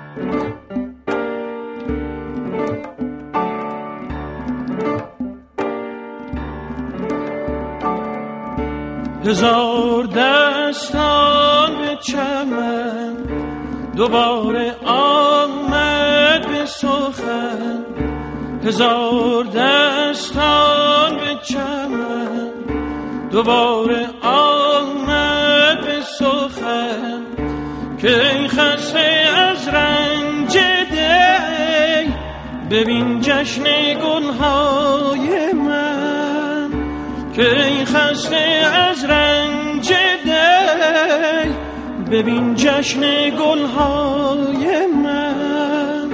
هزار دستان به چمن دوباره آمد به سخن، هزار دستان به چمن دوباره آمد به سخن، که ای خسته از رنج دی ببین جشن گلهای من، که ای خسته از رنج دی ببین جشن گلهای من.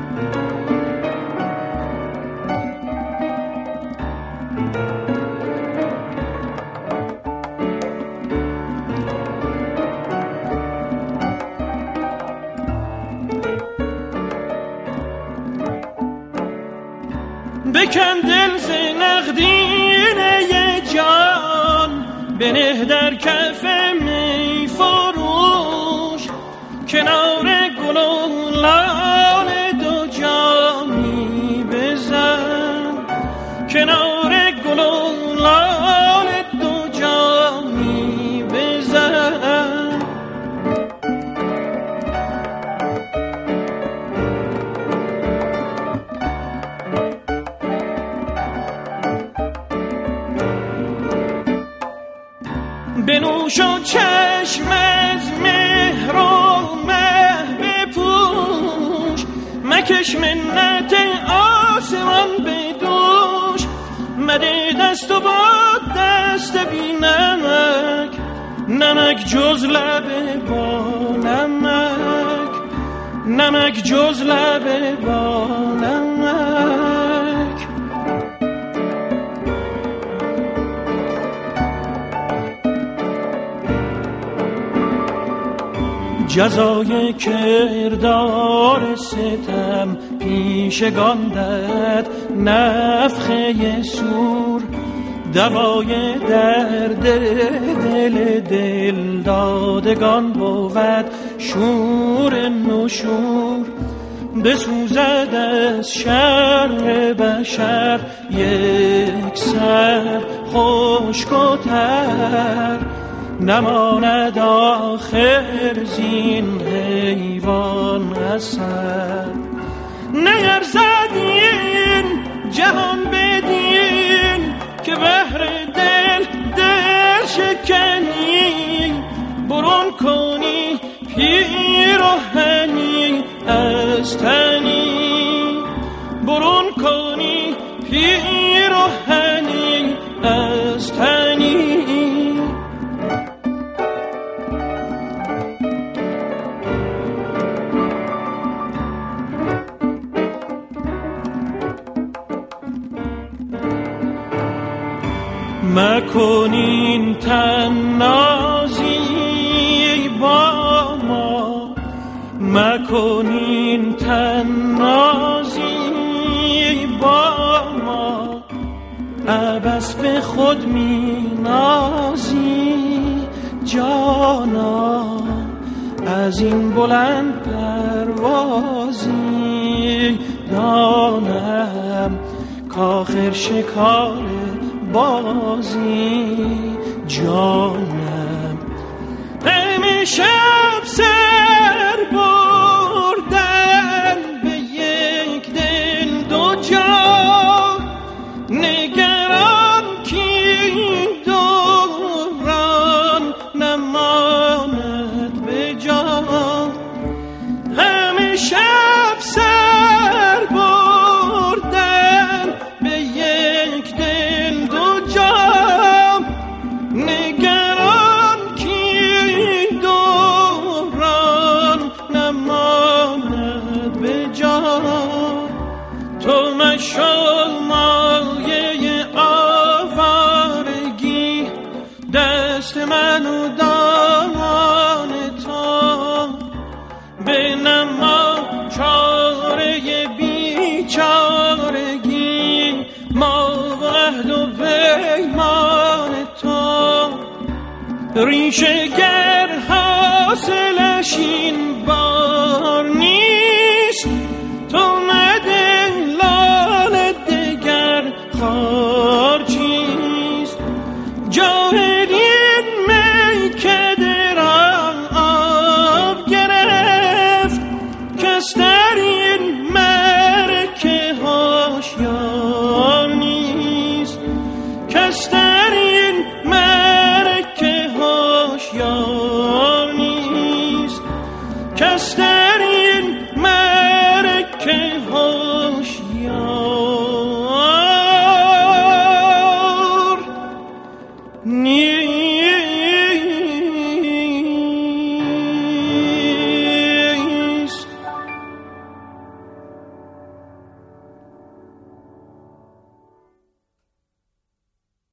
بکن دل ز نقدینه جان، بنه در کف می فروش، کنار گل و لاله دو جامی بزن، کنار گل و لاله دو جامی بزن. بنوش و چشم از مهر و مه بپوش، مکش منت آسمان بدوش، مده دست و با دست بی نمک، نمک جز لب با نمک، نمک جز لب با نمک. جزای کردار ستم پیشگاندت نفخه سور، دوای درد دل دل دادگان بود شور نشور، بسوزد از شر بشر یک سر خشک و تر، نماند آخر زین حیوان اثر. نیرزد این جهان بدین که بهر دل دل شکنی، برون کنی پیراهنی از تنی، برون کنی پیراهنی از تنی. مکنین تنازی با ما، مکنین تنازی با ما، عبث به خود می نازی جانا، از این بلند پروازی دانم کآخر شکار بازی جانم. همیشه سر بردن به یک دل دو جا، نگران کی دوران نماند به جا. همیشه سر بردن به یک دل دو جا، نگران کی دوران نماند به جا. تو مشو مایه آوارگی، دست من و دامان تو بنما چاره بیچارگی، ما عهد و پیمان تو. ریشه گر حاصلش این بار نیست، باشی